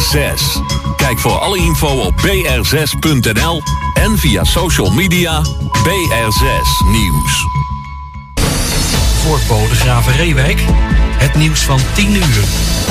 BR6. Kijk voor alle info op br6.nl en via social media BR6 Nieuws. Voor Bodegraven Reewijk, het nieuws van 10 uur.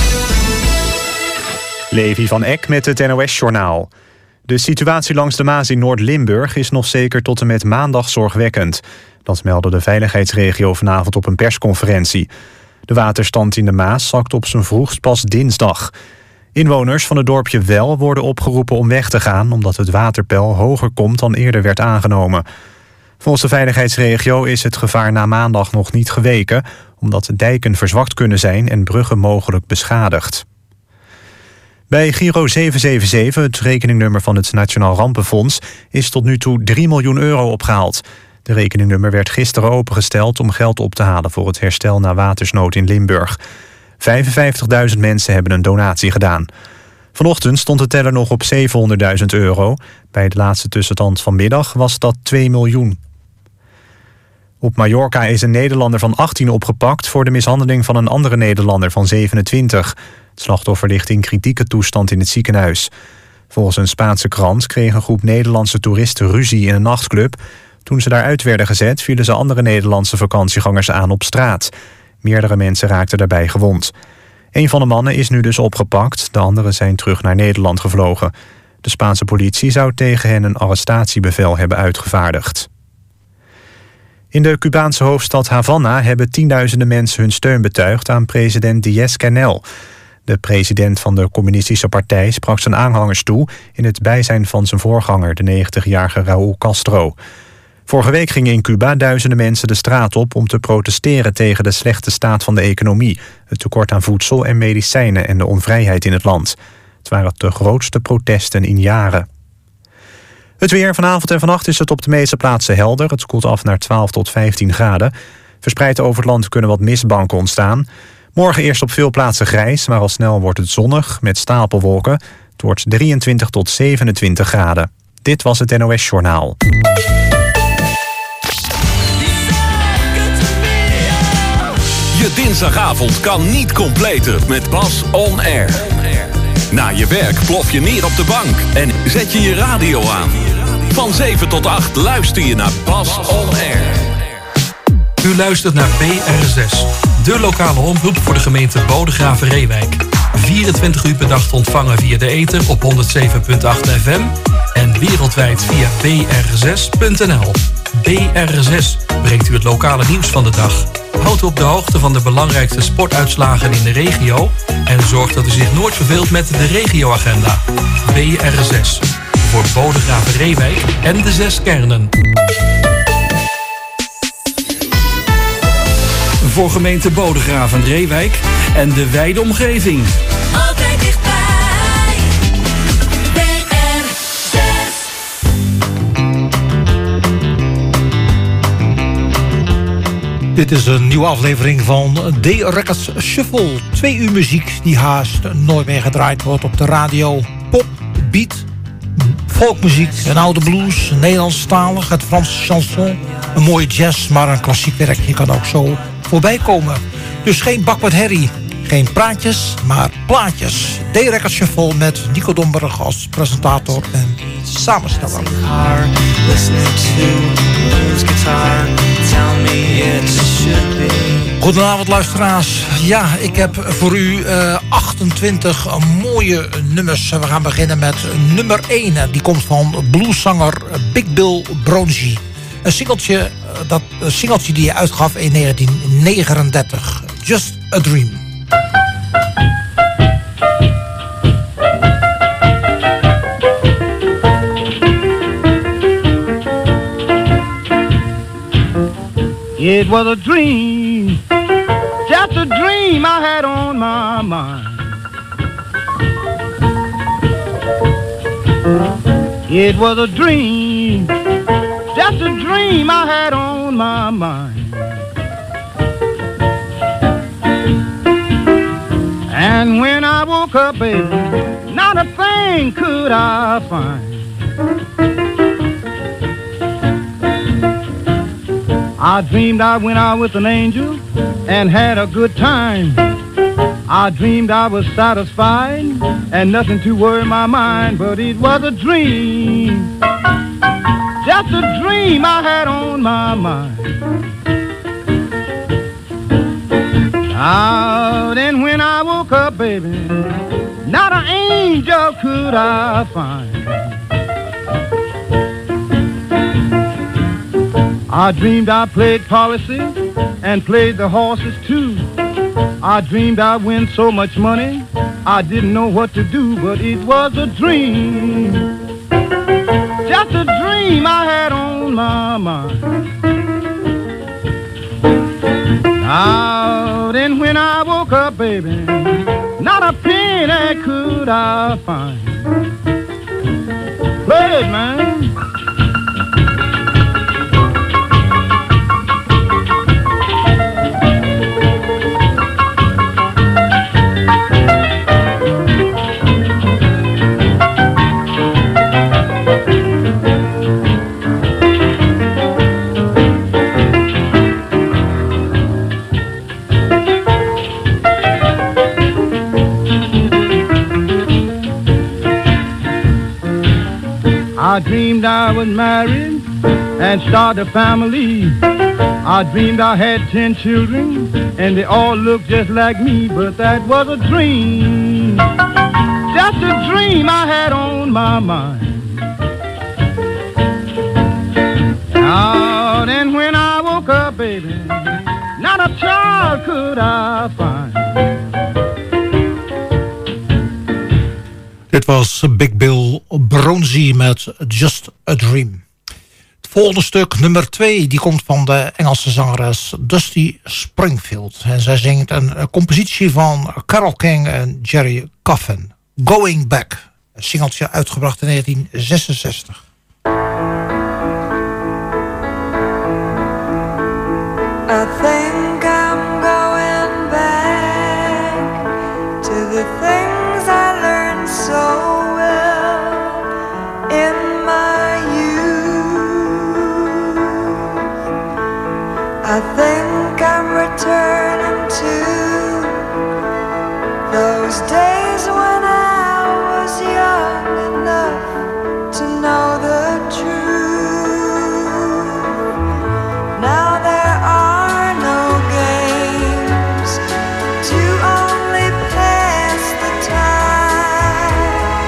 Levi van Eck met het NOS-journaal. De situatie langs de Maas in Noord-Limburg is nog zeker tot en met maandag zorgwekkend. Dat meldde de veiligheidsregio vanavond op een persconferentie. De waterstand in de Maas zakt op zijn vroegst pas dinsdag. Inwoners van het dorpje Wel worden opgeroepen om weg te gaan, omdat het waterpeil hoger komt dan eerder werd aangenomen. Volgens de veiligheidsregio is het gevaar na maandag nog niet geweken, omdat de dijken verzwakt kunnen zijn en bruggen mogelijk beschadigd. Bij Giro 777, het rekeningnummer van het Nationaal Rampenfonds, is tot nu toe 3 miljoen euro opgehaald. De rekeningnummer werd gisteren opengesteld om geld op te halen voor het herstel na watersnood in Limburg. 55.000 mensen hebben een donatie gedaan. Vanochtend stond de teller nog op 700.000 euro. Bij de laatste tussenstand vanmiddag was dat 2 miljoen. Op Mallorca is een Nederlander van 18 opgepakt voor de mishandeling van een andere Nederlander van 27. Het slachtoffer ligt in kritieke toestand in het ziekenhuis. Volgens een Spaanse krant kreeg een groep Nederlandse toeristen ruzie in een nachtclub. Toen ze daaruit werden gezet, vielen ze andere Nederlandse vakantiegangers aan op straat. Meerdere mensen raakten daarbij gewond. Een van de mannen is nu dus opgepakt, de anderen zijn terug naar Nederland gevlogen. De Spaanse politie zou tegen hen een arrestatiebevel hebben uitgevaardigd. In de Cubaanse hoofdstad Havana hebben tienduizenden mensen hun steun betuigd aan president Díaz-Canel. De president van de communistische partij sprak zijn aanhangers toe in het bijzijn van zijn voorganger, de 90-jarige Raúl Castro. Vorige week gingen in Cuba duizenden mensen de straat op om te protesteren tegen de slechte staat van de economie, het tekort aan voedsel en medicijnen en de onvrijheid in het land. Het waren de grootste protesten in jaren. Het weer. Vanavond en vannacht is het op de meeste plaatsen helder. Het koelt af naar 12 tot 15 graden. Verspreid over het land kunnen wat mistbanken ontstaan. Morgen eerst op veel plaatsen grijs, maar al snel wordt het zonnig met stapelwolken. Het wordt 23 tot 27 graden. Dit was het NOS Journaal. Je dinsdagavond kan niet completer met Bas On Air. Na je werk plof je neer op de bank en zet je je radio aan. Van 7 tot 8 luister je naar Bas On Air. U luistert naar BR6, de lokale omroep voor de gemeente Bodegraven-Reewijk. 24 uur per dag te ontvangen via de ether op 107.8 FM en wereldwijd via br6.nl. BR6 brengt u het lokale nieuws van de dag. Houdt u op de hoogte van de belangrijkste sportuitslagen in de regio en zorgt dat u zich nooit verveelt met de regioagenda. BR6 voor Bodegraven-Reewijk en de 6 kernen. Voor gemeente Bodegraven-Reewijk en de wijde omgeving. Altijd dichtbij. BR6. Dit is een nieuwe aflevering van D-Records Shuffle. 2 uur muziek die haast nooit meer gedraaid wordt op de radio. Pop, beat, folkmuziek, een oude blues, Nederlandstalig, het Franse chanson, een mooie jazz, maar een klassiek werkje kan ook zo voorbij komen. Dus geen bak met herrie, geen praatjes, maar plaatjes. D-Records Shuffle met Nico Domberg als presentator en samensteller. Goedenavond luisteraars. Ja, ik heb voor u 28 mooie nummers. We gaan beginnen met nummer 1. Die komt van blueszanger Big Bill Broonzy. Een singeltje die hij uitgaf in 1939. Just a Dream. It was a dream, just a dream I had on my mind. It was a dream, just a dream I had on my mind. And when I woke up, baby, not a thing could I find. I dreamed I went out with an angel and had a good time. I dreamed I was satisfied and nothing to worry my mind, but it was a dream, just a dream I had on my mind. Now then when I woke up, baby, not an angel could I find. I dreamed I played policy and played the horses too. I dreamed I'd win so much money, I didn't know what to do, but it was a dream, just a dream I had on my mind. Now then when I woke up, baby, not a penny could I find. Play it, man. I dreamed I was married and started a family. I dreamed I had 10 children and they all looked just like me, but that was a dream, just a dream I had on my mind. Now then when I woke up, baby, not a child could I find. Dit was Big Bill Bronzy met Just a Dream. Het volgende stuk, nummer 2, die komt van de Engelse zangeres Dusty Springfield. En zij zingt een compositie van Carole King en Jerry Coffin. Going Back, een singeltje uitgebracht in 1966. I think I'm going back to the things I learned so well in my youth. I think I'm returning to those days when I was young enough to know the truth. Now there are no games to only pass the time.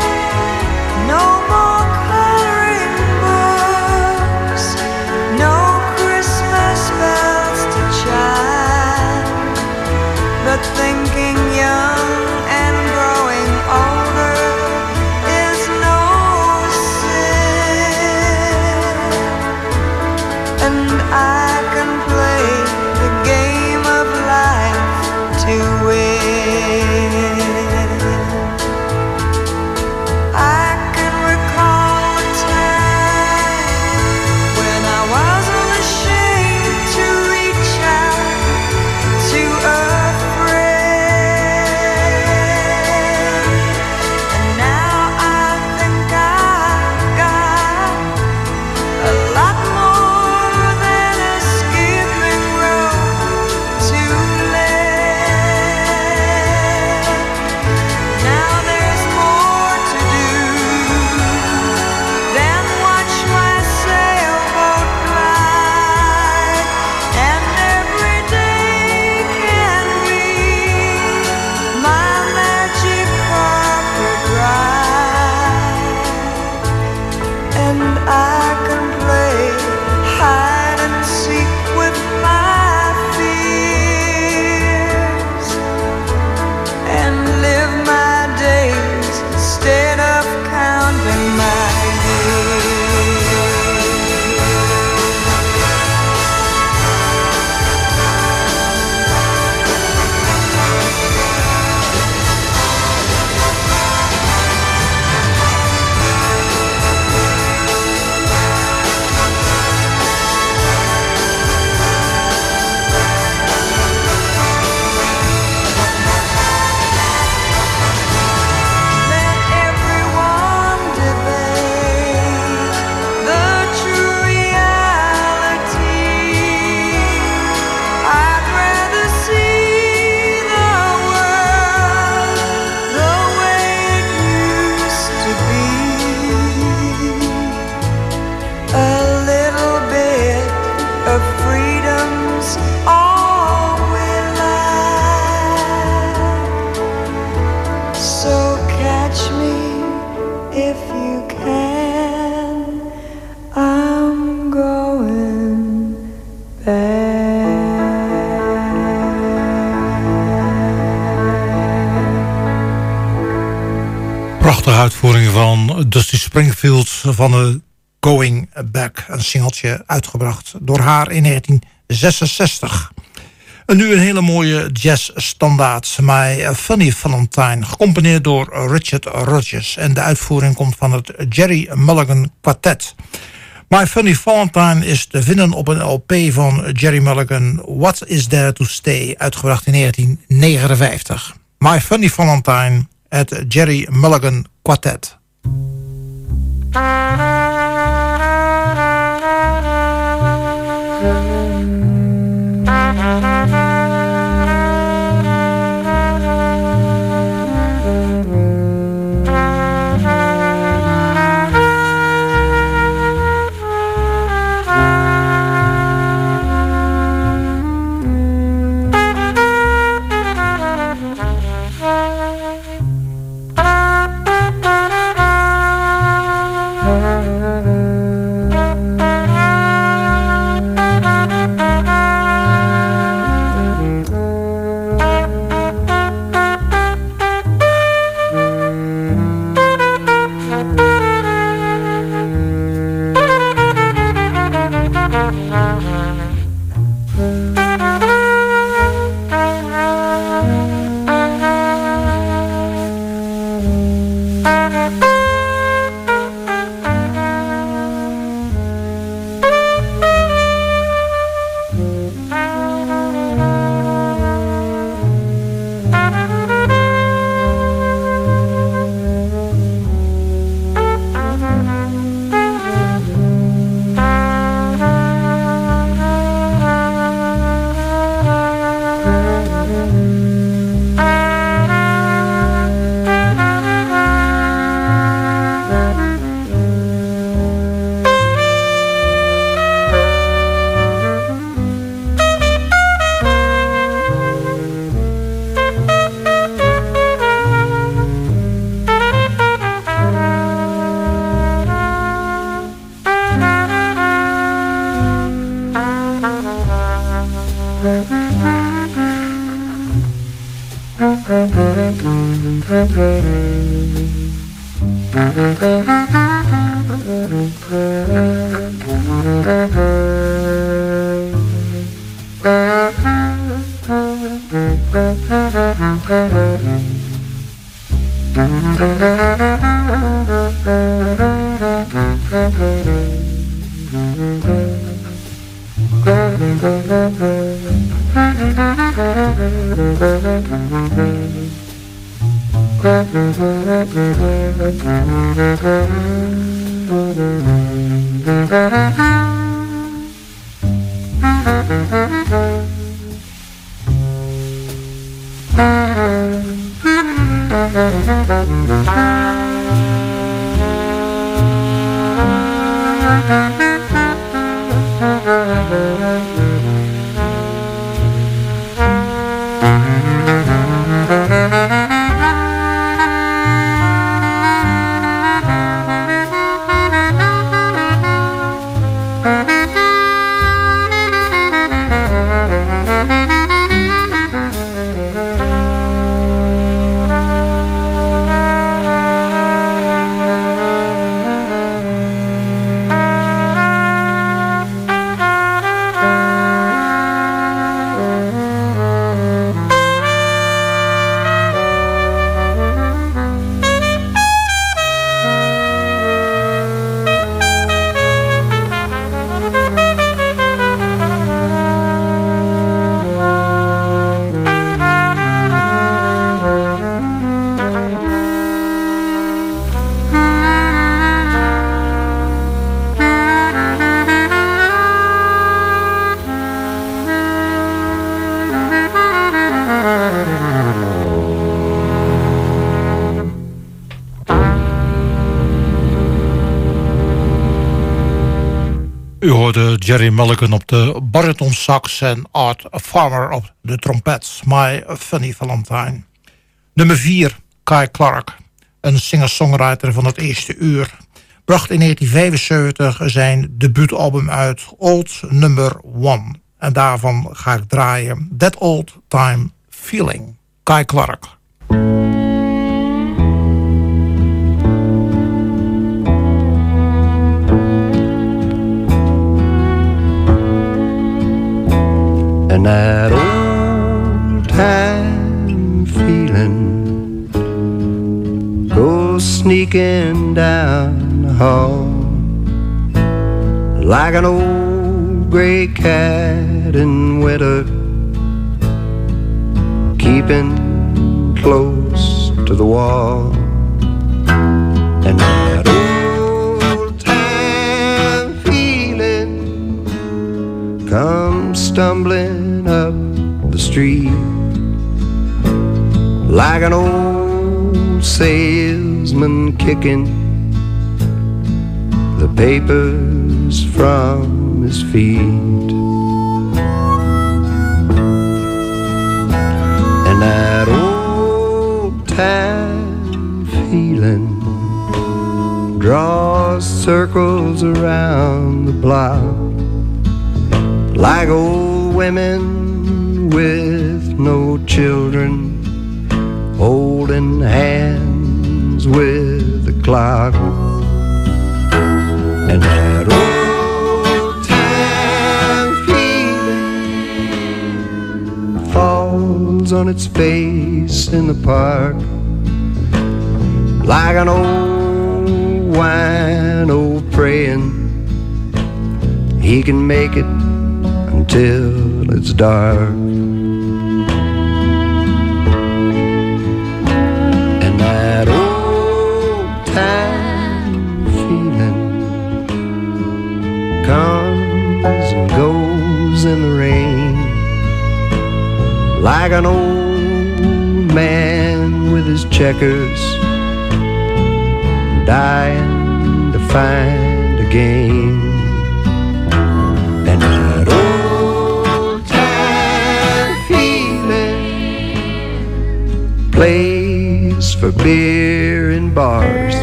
if you can. I'm going back. Prachtige uitvoering van Dusty Springfield van de Going Back. Een singeltje uitgebracht door haar in 1966. En nu een hele mooie jazzstandaard. My Funny Valentine. Gecomponeerd door Richard Rodgers. En de uitvoering komt van het Jerry Mulligan Quartet. My Funny Valentine is te vinden op een LP van Jerry Mulligan. What Is There To Stay. Uitgebracht in 1959. My Funny Valentine. Het Jerry Mulligan Quartet. U hoorde Jerry Mulligan op de bariton sax en Art Farmer op de trompet. My Funny Valentine. Nummer 4, Kai Clark. een singer-songwriter van het eerste uur. Bracht in 1975 zijn debuutalbum uit, Old Number 1. En daarvan ga ik draaien That Old Time Feeling, Guy Clark. And that old time feeling goes sneaking down the hall like an old gray cat in winter, keeping close to the wall. And that old time feeling comes stumbling up the street like an old salesman kicking the papers from his feet. And that old time feeling draws circles around the block like old women with no children holding hands with the clock. And that old time feeling falls on its face in the park like an old wino praying he can make it until it's dark. And that old time feeling comes and goes in the rain like an old man with his checkers dying to find a game. And that old time feeling plays for beer in bars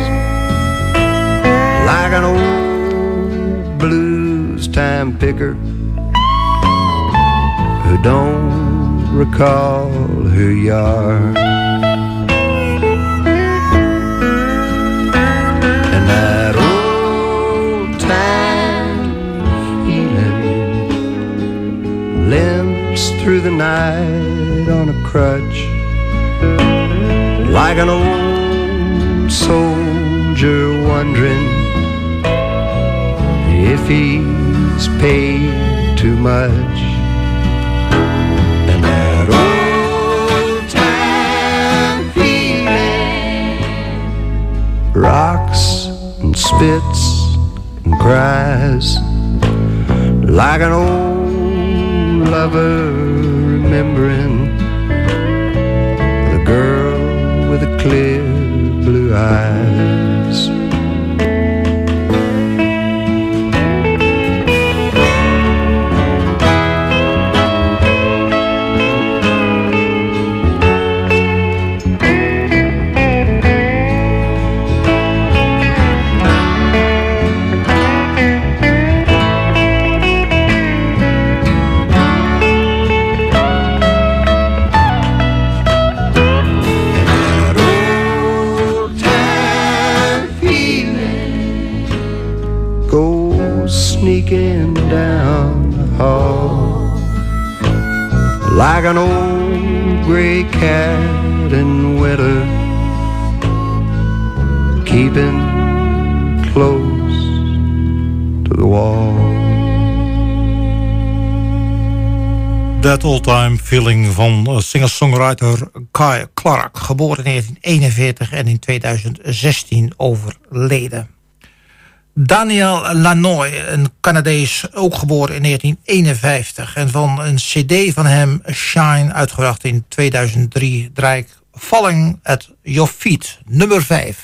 like an old blues time picker who don't recall who you are. And that old time feeling limps through the night on a crutch like an old soldier wondering if he's paid too much. And that old time feeling rocks and spits and cries like an old lover remembering the girl with the clear blue eyes. Sneaking down the hall like an old gray cat in winter, keeping close to the wall. That Old Time Feeling van singer-songwriter Guy Clark, geboren in 1941 en in 2016 overleden. Daniel Lanois, een Canadees, ook geboren in 1951. En van een cd van hem, Shine, uitgebracht in 2003, draai ik Falling at Your Feet, nummer 5.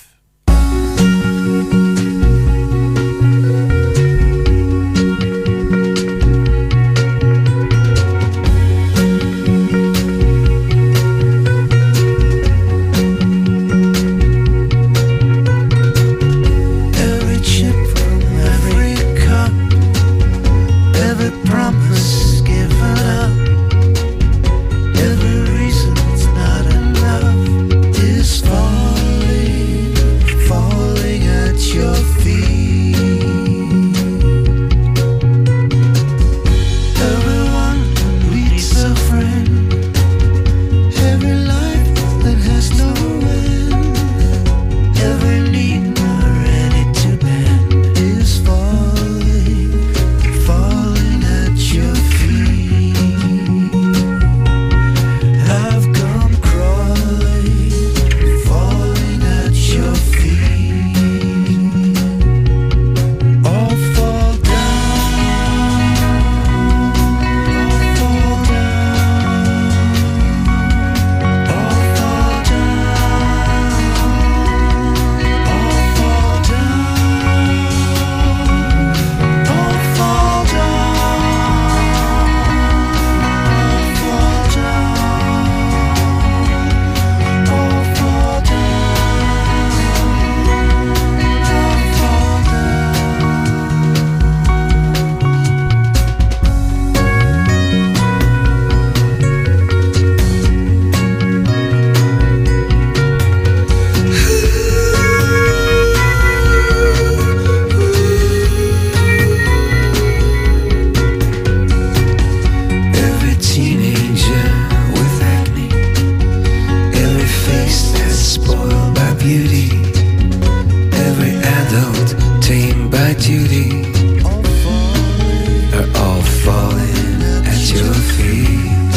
adult, tamed by duty, are all falling at your feet.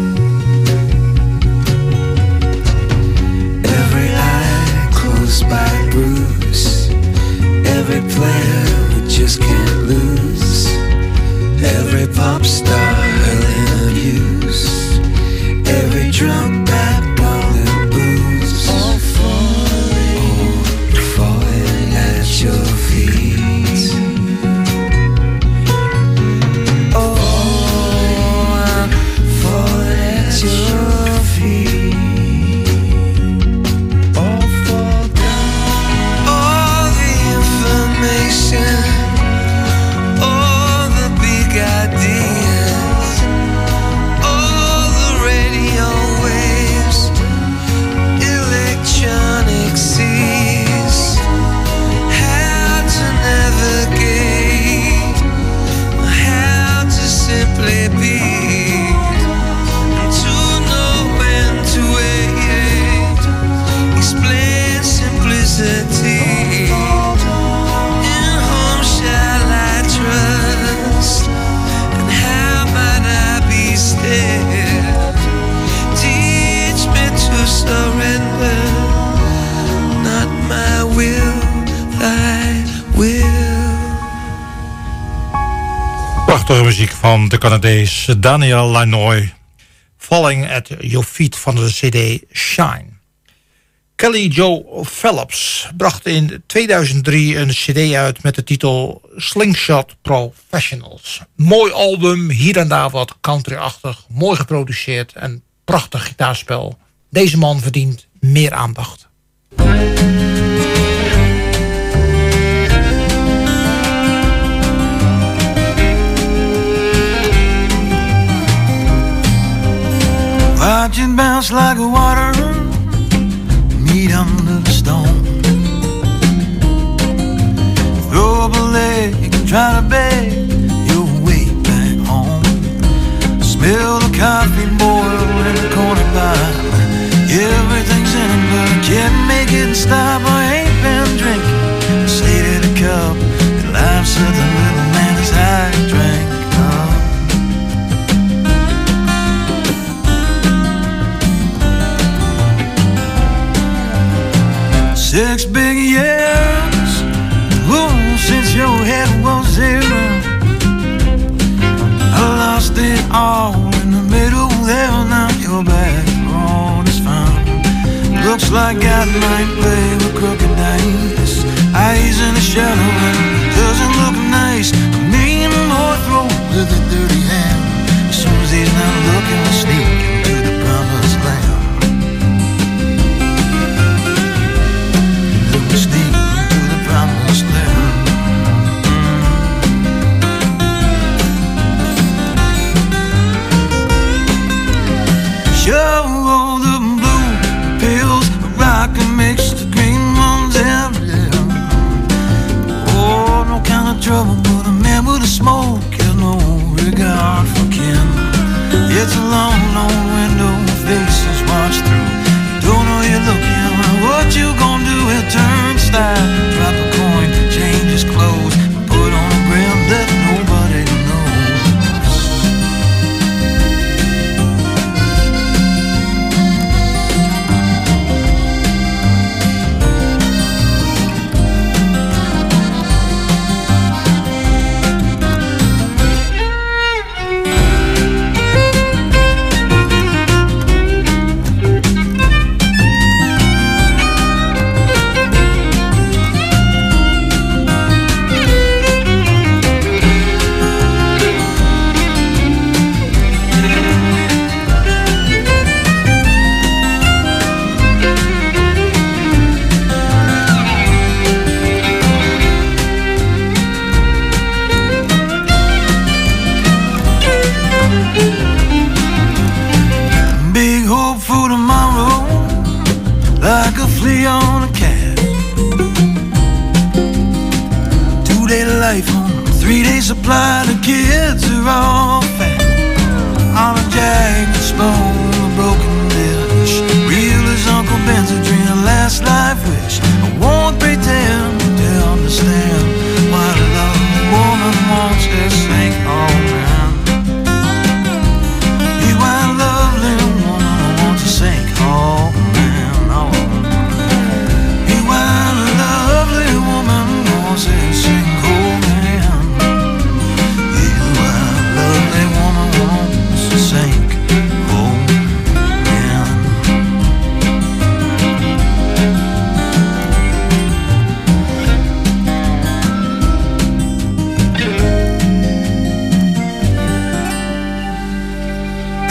Every eye closed by Bruce, every player who just can't lose, every pop star hurling abuse, every drunk backbone booze, all falling at your feet. Oh, I'm falling at your feet. All fall down. All the information, all the big ideas, all the radio waves, electronic seas, how to navigate, how to simply be, and to know when to wait, explain simplicity. In whom shall I trust, and how might I be still? Teach me to surrender, not my will, thy will. Prachtige muziek van de Canadees Daniel Lanois. Falling at Your Feet van de CD Shine. Kelly Joe Phelps bracht in 2003 een CD uit met de titel Slingshot Professionals. Mooi album, hier en daar wat country-achtig, mooi geproduceerd en prachtig gitaarspel. Deze man verdient meer aandacht. Watch it bounce like a water, meet under the stone. Throw up a leg and try to beg your way back home. Smell the coffee boil in the corner bar. Everything's in it, but I can't make it stop. I ain't been drinking, stayed in a cup, and life's something little man as I drank up. 6 big years, ooh, since your head was zero. I lost it all in the middle there. Now you're back, road is fine. Looks like God might play with crooked dice. Eyes in the shadow and doesn't look nice. A mean boy throw with a dirty hand. As soon as he's not looking, we sneak into the promised land. Sneak into the promised land. Show all the blue pills, rock and mix the green ones in. Oh, no kind of trouble, but a man with a smoke has no regard for kin. It's a long, long window, faces watch through. Don't know you're looking, what you gonna do? He'll turn style, drop a coin, change his clothes, put on a grin that nobody knows. life on 3-day supply. The kids are all fat on a jagged spoon, a broken dish. Real as Uncle Ben's a dream, a last life wish. I won't pretend to understand.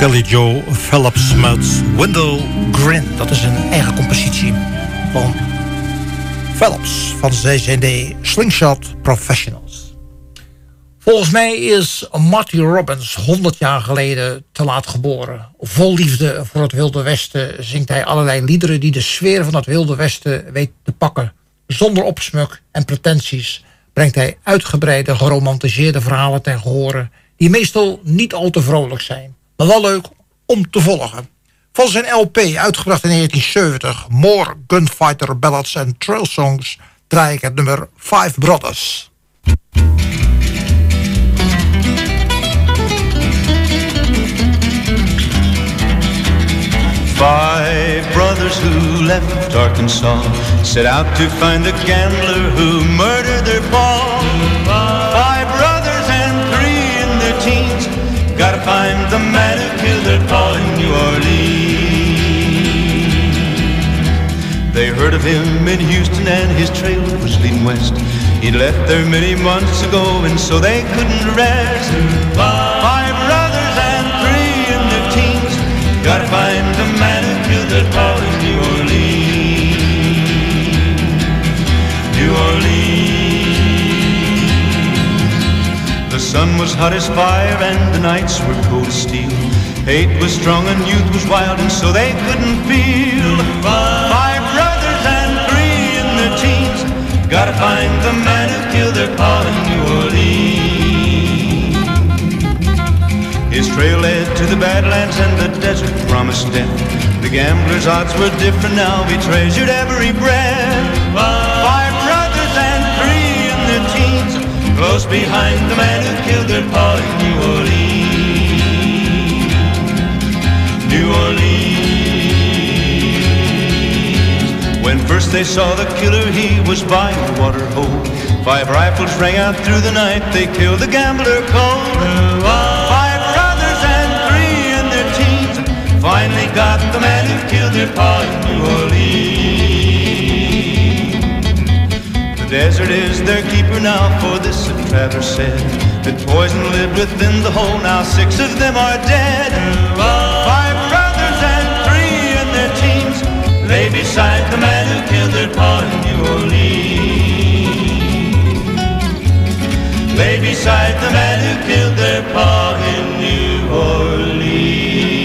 Billy Joe Phillips met Window Grin. Dat is een eigen compositie van Phillips van de CD Slingshot Professionals. Volgens mij is Marty Robbins 100 jaar geleden te laat geboren. Vol liefde voor het Wilde Westen zingt hij allerlei liederen die de sfeer van het Wilde Westen weet te pakken. Zonder opsmuk en pretenties brengt hij uitgebreide geromantiseerde verhalen ten gehore die meestal niet al te vrolijk zijn, maar wel leuk om te volgen. Van zijn LP, uitgebracht in 1970, More Gunfighter Ballads and Trail Songs, draai ik het nummer Five Brothers. Five brothers who left Arkansas set out to find the gambler who murdered their pa. Five brothers and three in their teens, gotta find the man who killed their pa in New Orleans. They heard of him in Houston and his trail was leading west. He left there many months ago and so they couldn't rest. Five brothers and three in their teens, gotta find the man who killed their pa in New Orleans. New Orleans. The sun was hot as fire and the nights were cold as steel. Hate was strong and youth was wild and so they couldn't feel. Five brothers and three in their teens, gotta find the man who killed their pa in New Orleans. His trail led to the Badlands and the desert promised death. The gambler's odds were different now, he treasured every breath. Five brothers and three in their teens, close behind the man who killed their pa in New Orleans. New Orleans. When first they saw the killer, he was by a water hole. Five rifles rang out through the night, they killed the gambler cold. Finally got the man who killed their pa in New Orleans. The desert is their keeper now, for this a traveler said, that poison lived within the hole, now 6 of them are dead. Five brothers and three in their teens lay beside the man who killed their pa in New Orleans. Lay beside the man who killed their pa in New Orleans.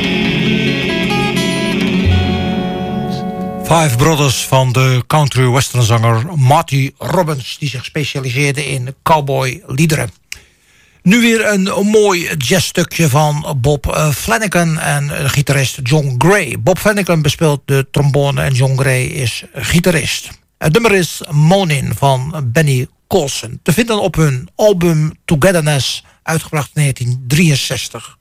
Five Brothers van de country western zanger Marty Robbins, die zich specialiseerde in cowboy liederen. Nu weer een mooi jazzstukje van Bob Flanagan en de gitarist John Gray. Bob Flanagan bespeelt de trombone en John Gray is gitarist. Het nummer is Moanin' van Benny Colson, te vinden op hun album Togetherness, uitgebracht in 1963.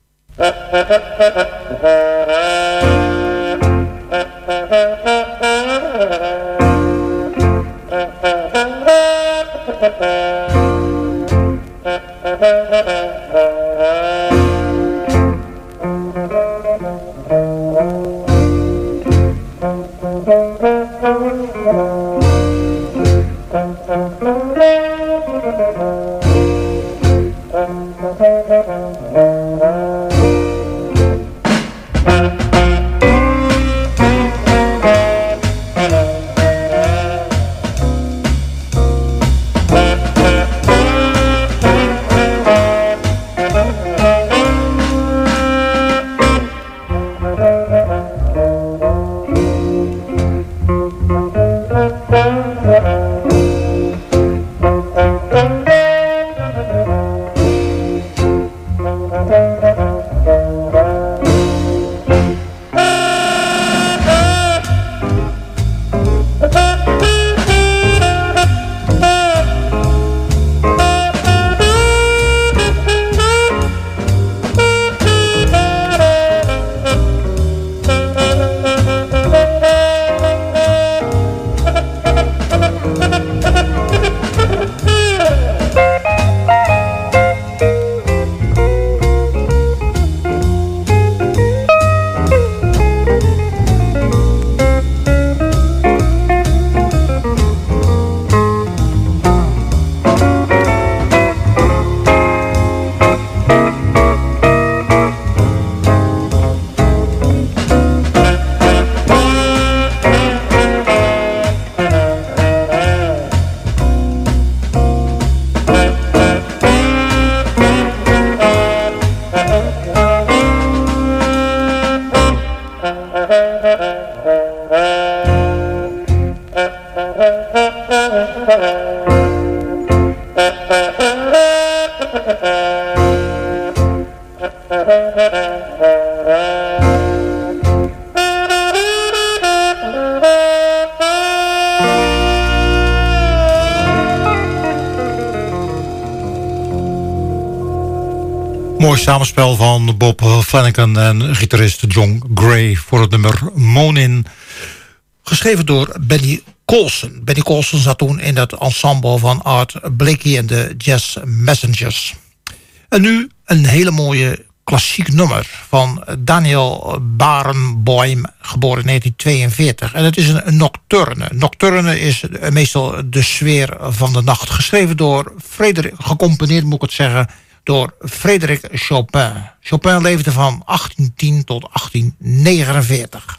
Mooi samenspel van Bob Flanagan en gitarist John Gray voor het nummer Moanin'. Geschreven door Benny Colson. Benny Colson zat toen in het ensemble van Art Blakey en de Jazz Messengers. En nu een hele mooie klassiek nummer van Daniel Barenboim, geboren in 1942. En het is een nocturne. Nocturne is meestal de sfeer van de nacht. Geschreven door gecomponeerd moet ik het zeggen, door Frédéric Chopin. Chopin leefde van 1810 tot 1849.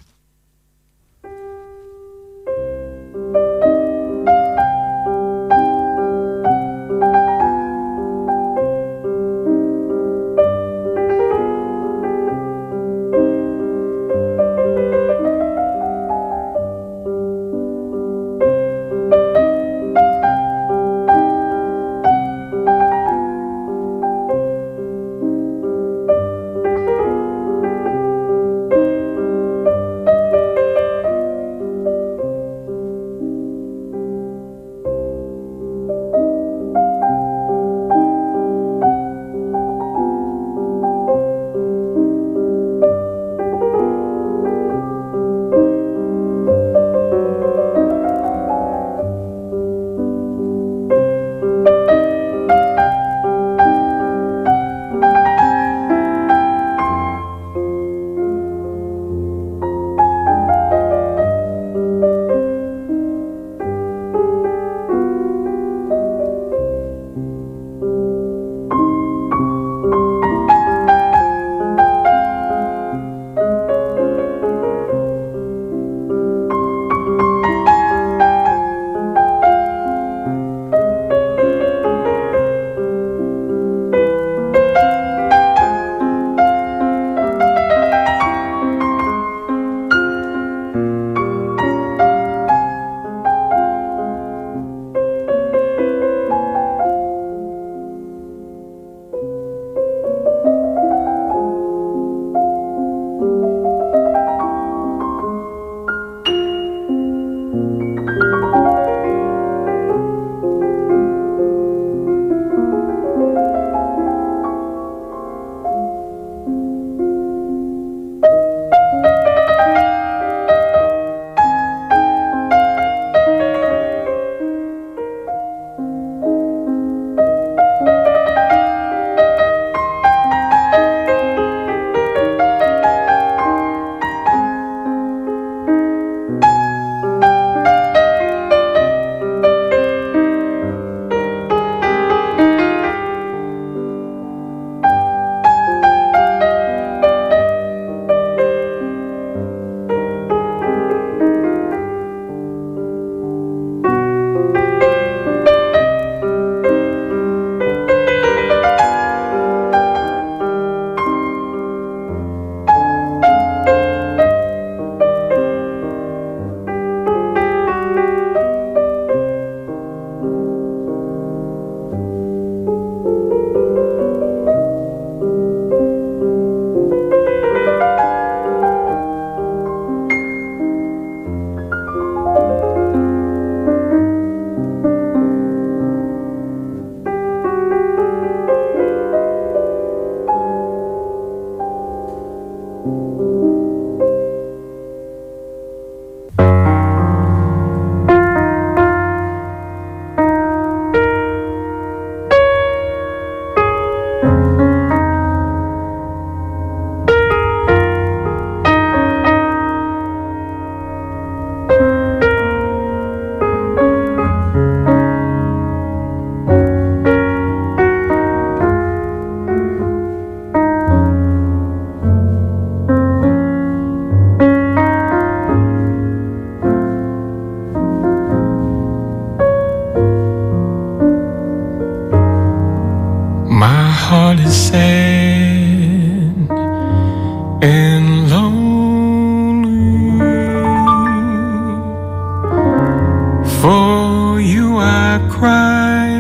cry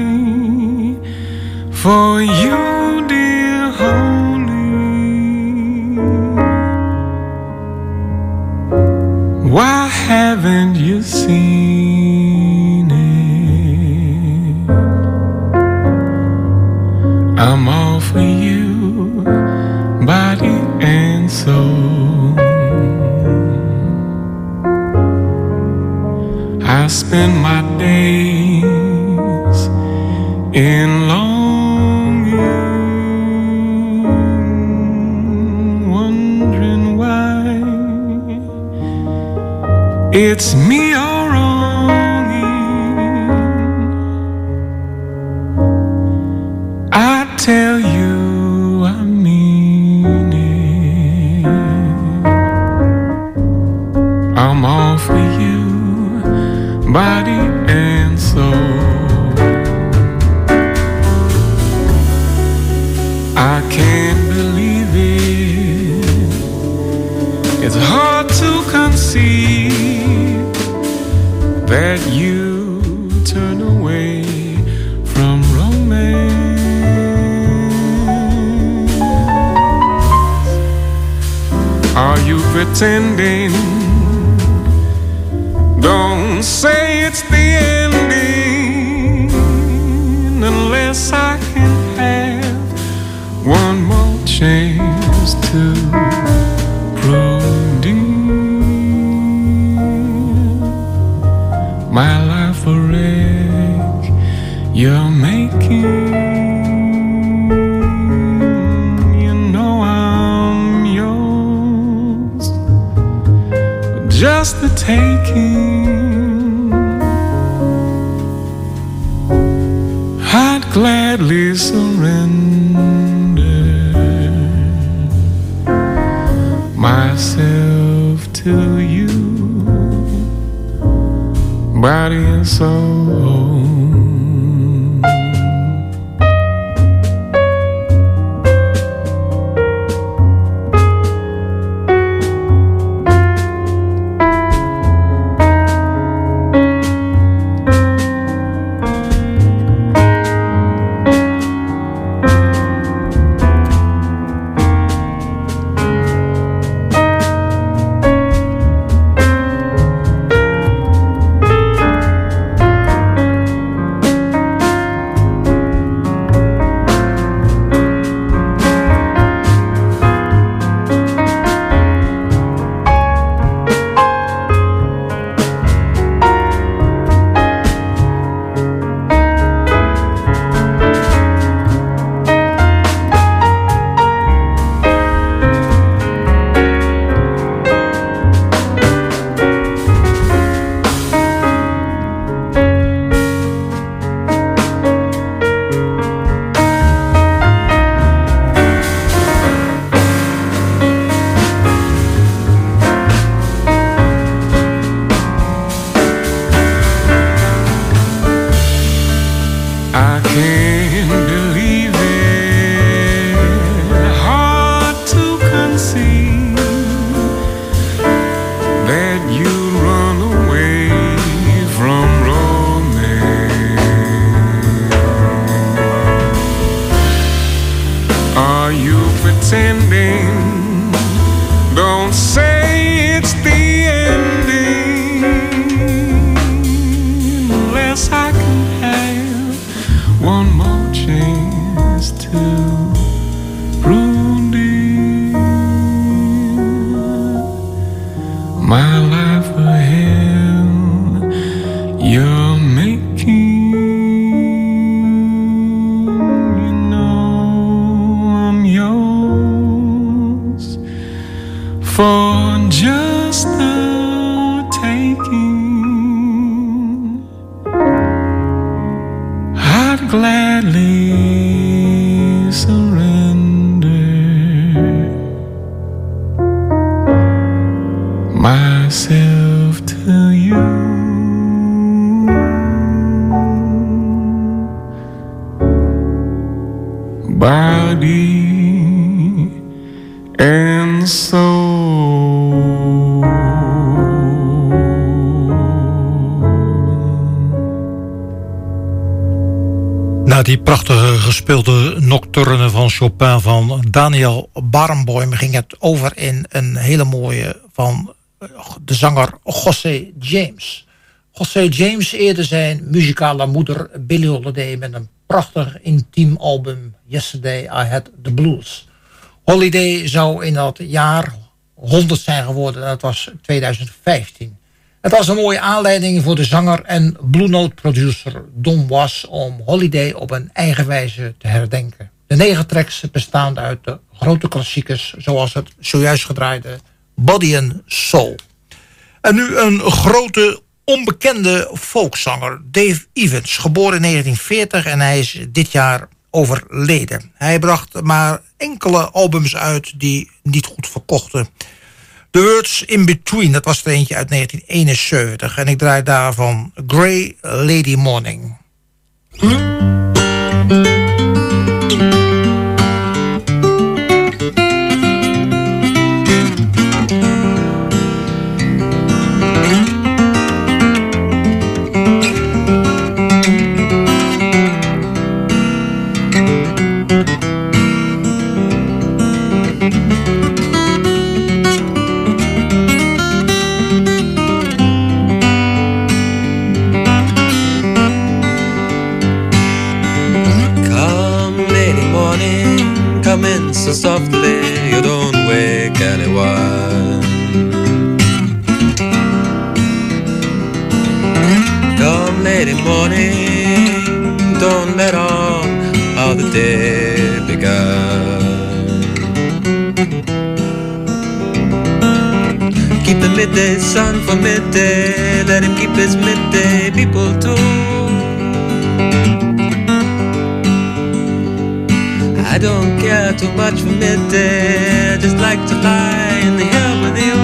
for you, dear honey. Why haven't you seen it? I'm all for you, body and soul. I spend my days in longing, wondering why it's me all wronging. I tell you I mean it. I'm all for you, body and soul. I can't believe it. It's hard to conceive that you turn away from romance. Are you pretending? Don't say it's the ending unless I can have one more chance to prove, dear, my life a wreck you're making. You know I'm yours, just the taking. I'd gladly surrender myself to you, body and soul. Na die prachtige gespeelde nocturne van Chopin van Daniel Barenboim ging het over in een hele mooie van de zanger José James. José James eerde zijn muzikale moeder Billie Holiday met een prachtig intiem album Yesterday I Had the Blues. Holiday zou in dat jaar 100 zijn geworden en dat was 2015. Het was een mooie aanleiding voor de zanger en Blue Note producer Don Was om Holiday op een eigen wijze te herdenken. De 9 tracks bestaan uit de grote klassiekers zoals het zojuist gedraaide Body and Soul. En nu een grote onbekende folkzanger, Dave Evans, geboren in 1940 en hij is dit jaar overleden. Hij bracht maar enkele albums uit die niet goed verkochten. The Words in Between, dat was er eentje uit 1971 en ik draai daarvan Grey Lady Morning. So softly you don't wake anyone. Come lady morning, don't let on how the day begun. Keep the midday sun for midday, let him keep his midday people too. I don't care too much for midday, I just like to lie in the air with you.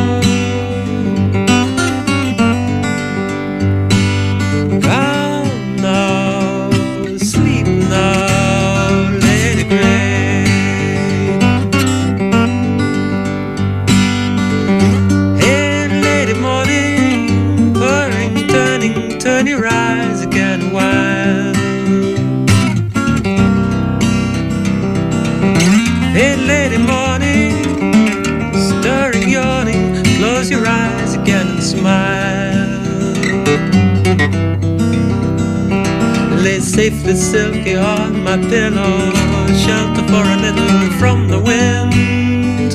Come now, sleep now, Lady Grey. Hey, Lady Morning, purring, turning, turn your eyes again a while. Hey, lady morning, stirring, yawning, close your eyes again and smile. Lay safely silky on my pillow, shelter for a little from the wind.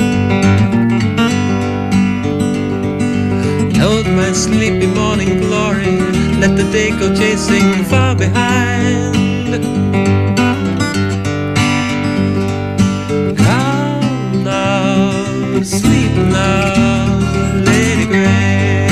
Hold my sleepy morning glory, let the day go chasing far behind. Sleep now, Lady Grey.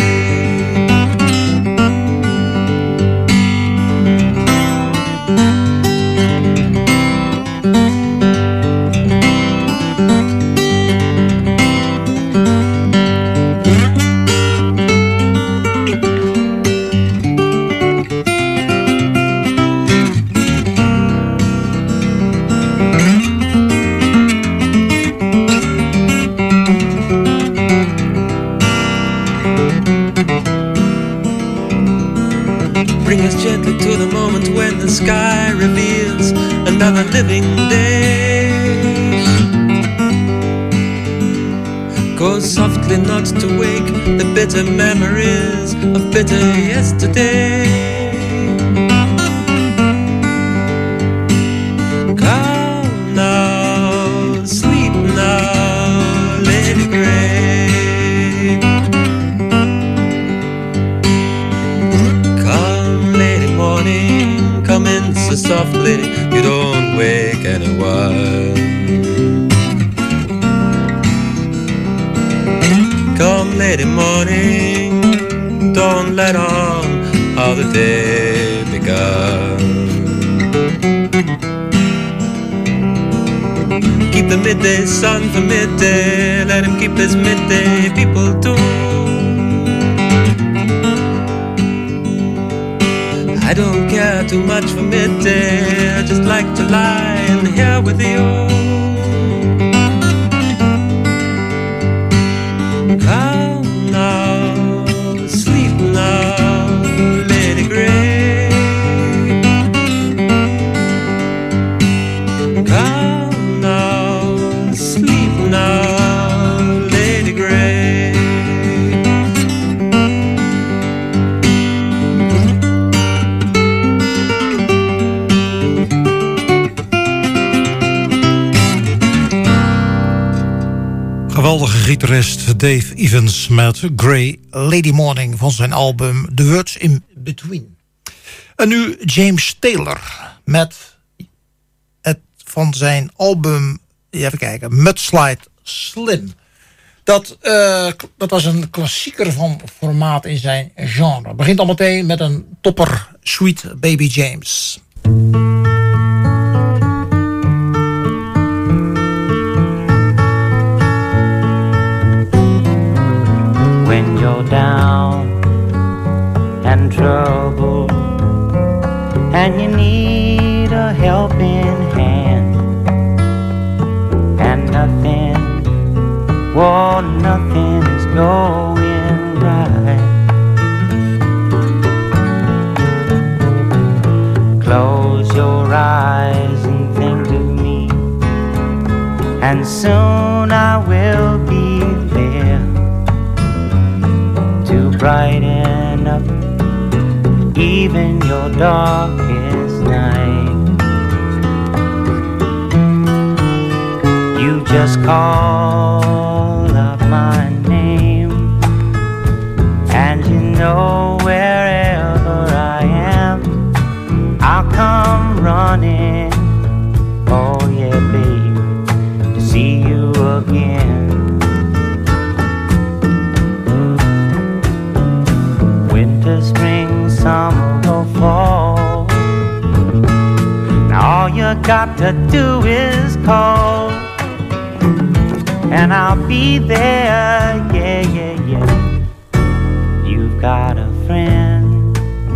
Bring us gently to the moment when the sky reveals another living day. Go softly not to wake the bitter memories of bitter yesterday. Come now, sleep now, Lady Grey. Come in so softly, you don't wake anyone. Come lady morning, don't let on how the day begun. Keep the midday sun for midday, let him keep his midday people too. I don't care too much for midday, I just like to lie in here with you. Come now, sleep now, Lady Grey. geweldige gitarist Dave Evans met Grey Lady Morning van zijn album The Words in Between. En nu James Taylor met het van zijn album, even kijken, Mudslide Slim. Dat was een klassieker van formaat in zijn genre. Het begint al meteen met een topper, Sweet Baby James. When you're down and troubled and you need a helping hand and nothing is going right. Close your eyes and think of me, and soon I will be there to brighten up even your darkest night. You just call up my name, and you know wherever I am, I'll come running, oh yeah baby, to see you again. Winter, spring, summer or fall, now all you got to do is call, and I'll be there, yeah, yeah, yeah. You've got a friend.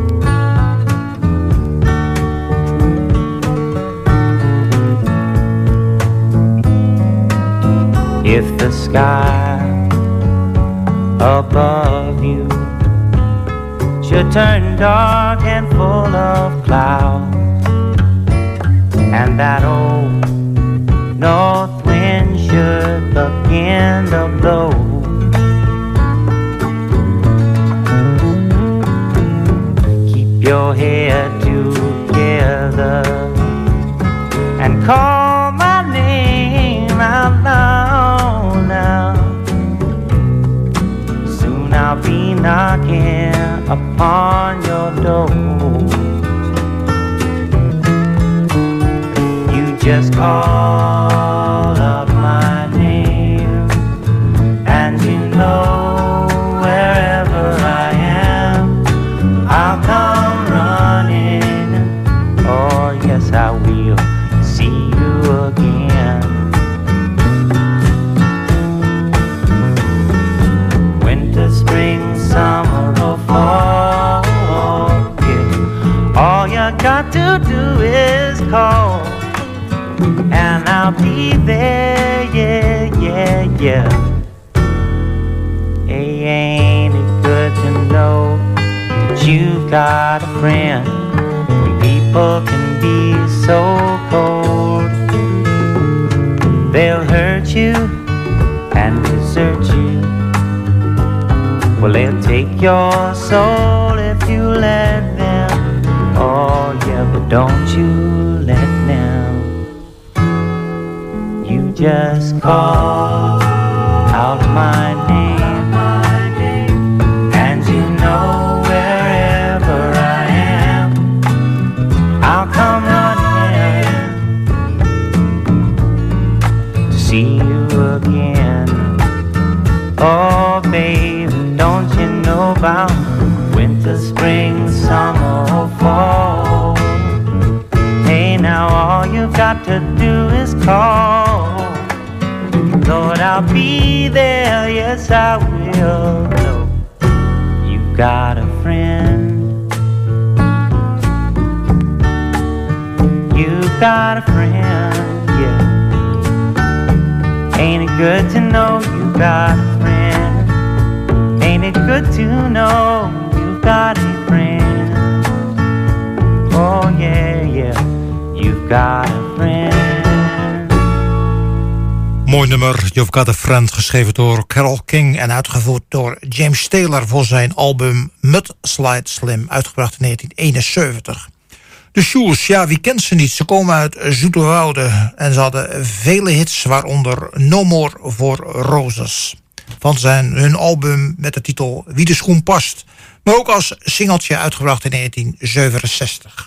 If the sky above you should turn dark and full of clouds, and that old north wind should begin to blow, keep your head together and call my name out loud now. Soon I'll be knocking upon your door. You just call up my name, and you know wherever I am, I'll come running. Oh yes I will see you again. Winter, spring, summer or fall, yeah. All you got to do is call, and I'll be there, yeah, yeah, yeah. Hey, ain't it good to know that you've got a friend when people can be so cold? They'll hurt you and desert you. Well, they'll take your soul if you let them. Oh yeah, but don't you let them. You just call out my name, and you know wherever I am, I'll come running to see you again. Oh baby, don't you know about winter, spring, summer or fall? Hey, now all you've got to do is call. Lord, I'll be there, yes I will. No, you've got a friend. You've got a friend, yeah. Ain't it good to know you've got a friend? Ain't it good to know you've got a friend? Oh yeah, yeah, you've got a friend. Mooi nummer, You've Got a Friend, geschreven door Carole King en uitgevoerd door James Taylor voor zijn album Mudslide Slim, uitgebracht in 1971. De Shoes, ja, wie kent ze niet? Ze komen uit Zoeterwoude en ze hadden vele hits, waaronder No More for Roses. Van hun album met de titel Wie de schoen past. Maar ook als singeltje uitgebracht in 1967.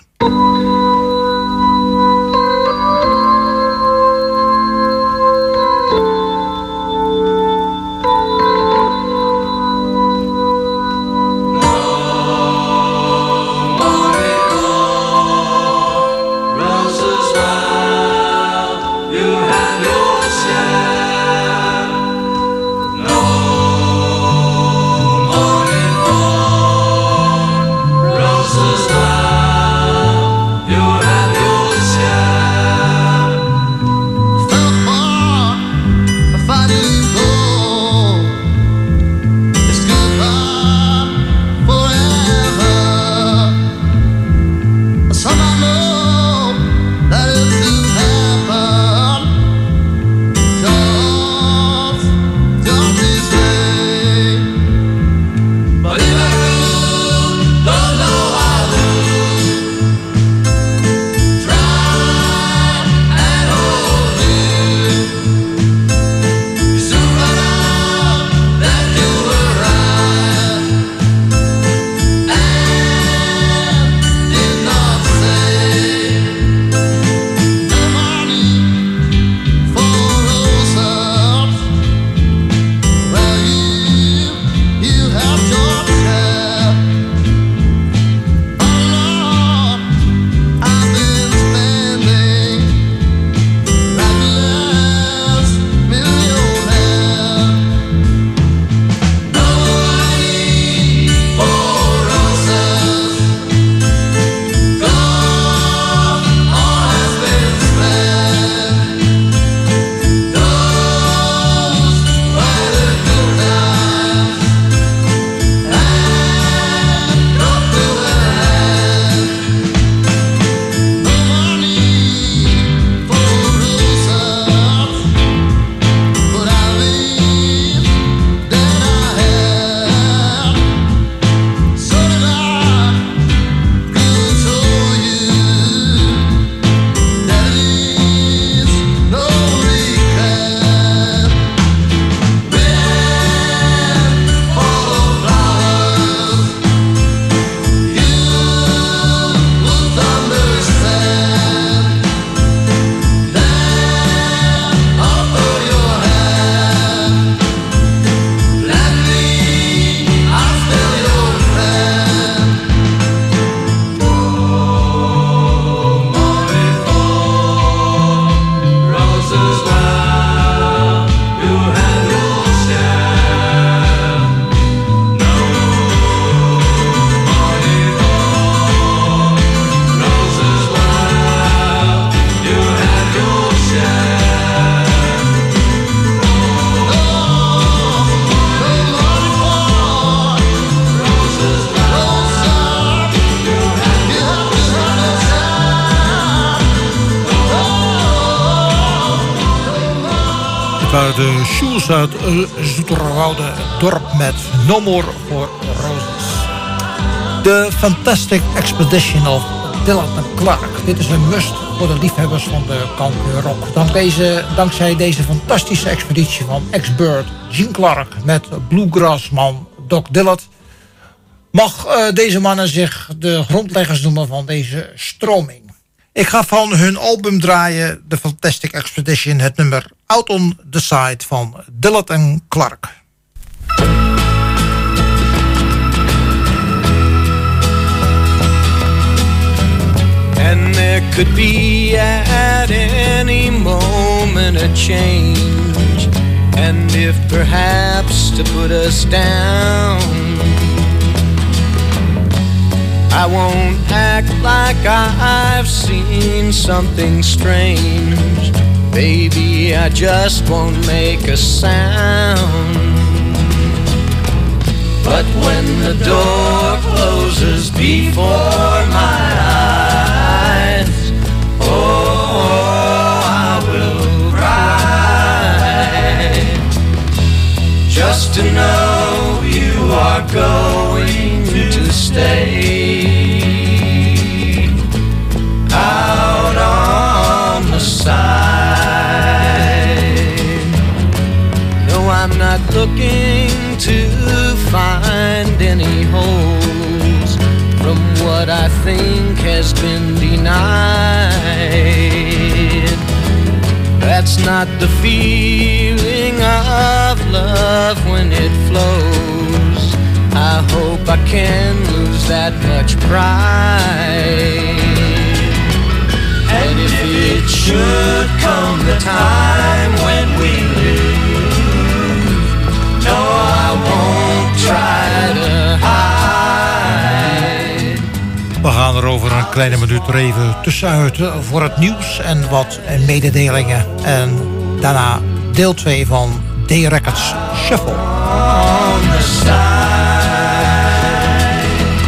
De Shoes uit Zoeterwoude dorp met No More for Roses. The Fantastic Expedition of Dylan Clark. Dit is een must voor de liefhebbers van de country rock. Dankzij deze fantastische expeditie van ex-Bird Gene Clark met bluegrassman Doc Dylan mag deze mannen zich de grondleggers noemen van deze stroming. Ik ga van hun album draaien, The Fantastic Expedition, het nummer Out on the Side van Dylan Clark. And there could be at any moment a change, and if perhaps to put us down, I won't act like I've seen something strange. Baby, I just won't make a sound. But when the door closes before my eyes, oh, I will cry. Just to know you are going to stay. looking to find any holes from what I think has been denied. That's not the feeling of love when it flows. I hope I can lose that much pride. And if it should come the time when we lose, no, I won't try to hide. We gaan er over een kleine minuut er even tussenuit voor het nieuws en wat mededelingen. En daarna deel 2 van D-Records Shuffle. On the side,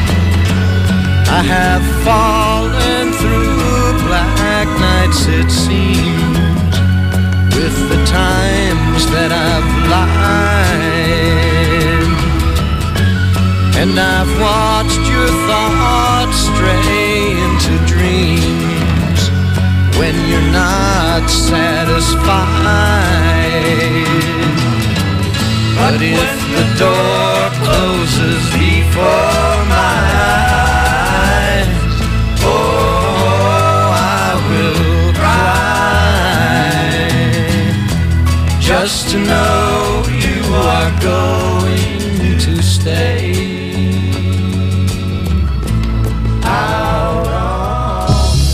I have fallen through black nights, it seems, with the times that I've lied. And I've watched your thoughts stray into dreams when you're not satisfied. But if the door closes before my eyes, oh, I will cry just to know